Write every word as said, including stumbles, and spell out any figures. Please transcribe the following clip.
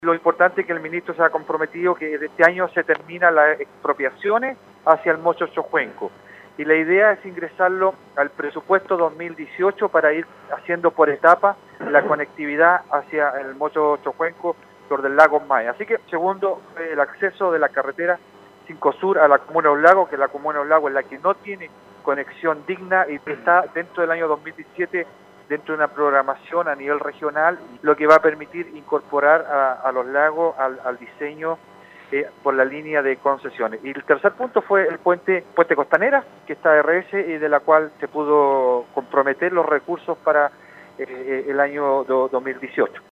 Lo importante es que el ministro se ha comprometido que este año se terminan las expropiaciones hacia el Mocho Chocuenco. Y la idea es ingresarlo al presupuesto dos mil dieciocho para ir haciendo por etapa la conectividad hacia el Mocho Chocuenco por del lago Maya. Así que, segundo, el acceso de la carretera cinco Sur a la comuna de Los Lagos, que la comuna de Los Lagos es la que no tiene conexión digna y que está dentro del año dos mil diecisiete dentro de una programación a nivel regional, lo que va a permitir incorporar a, a Los Lagos al, al diseño eh, por la línea de concesiones. Y el tercer punto fue el puente puente Costanera, que está R S y de la cual se pudo comprometer los recursos para eh, el año do, dos mil dieciocho.